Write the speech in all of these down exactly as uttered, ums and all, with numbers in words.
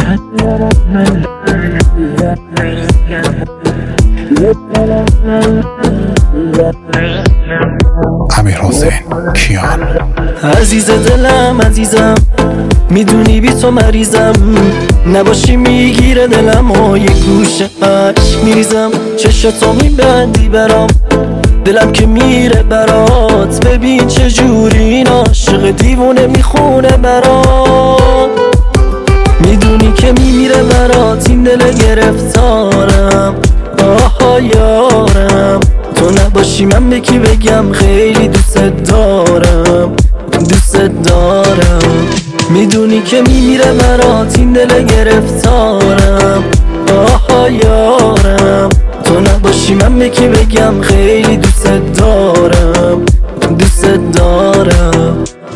امیرحسین کیان. عزیز دلم عزیزم، میدونی بی تو مریضم، نباشی میگیره دلم و یه گوشه عشق میریزم. چشتو میبندی برام، دلم که میره برات، ببین چجوری این عاشق دیوونه میخونه برات. میدونی که میمیره برات این دل گرفتارم، آها یارم. تو نباشی من به کی بگم خیلی دوست دارم، دوست دارم. میدونی که میمیره برات این دل گرفتارم، آها یارم. تو نباشی من به کی بگم خیلی دوست دارم، دوست دارم.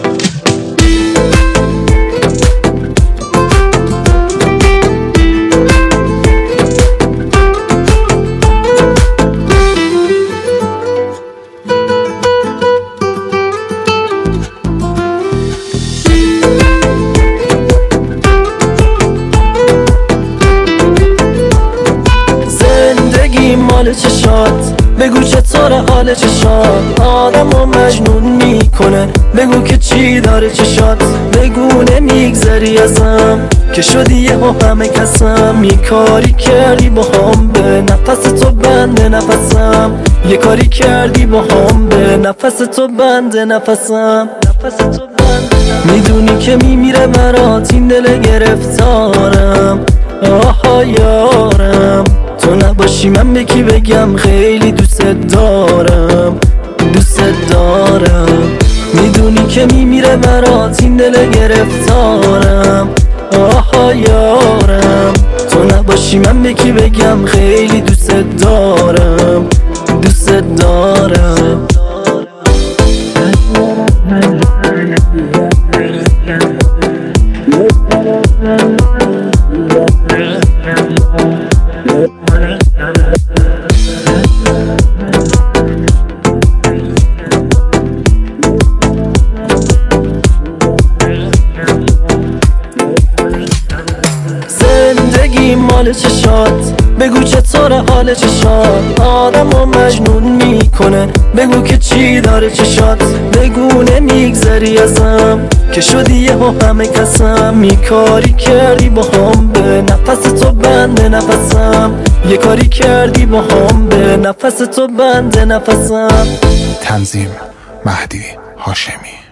مال چشات بگو چطوره حال چشات، آدمو مجنون میکنه. بگو که چی داره چشات، بگو نمیگذری ازم که شدی یه همه کسم. یه کاری کردی با هم به نفس تو بنده نفسم، یه کاری کردی با هم به نفس تو بنده نفسم، نفس تو بنده. میدونی که میمیره برات این دل گرفتارم، آها یارم. تو نباشی من به کی بگم خیلی دوست دارم، دوست دارم. میدونی که میمیره برات این دل گرفتارم، آها یارم. تو نباشی من به کی بگم خیلی دوست دارم، دوست دارم. زندگی مال چشات بگو چطوره حال چشات، آدمو مجنون میکنه. بگو که چی داره چشات، بگو نمیگذری ازم که شدی یه همه کسم. یه کاری کردی با هم به نفس تو بنده نفسم، یه کاری کردی با هم به نفس تو بنده نفسم. تنظیم مهدی هاشمی.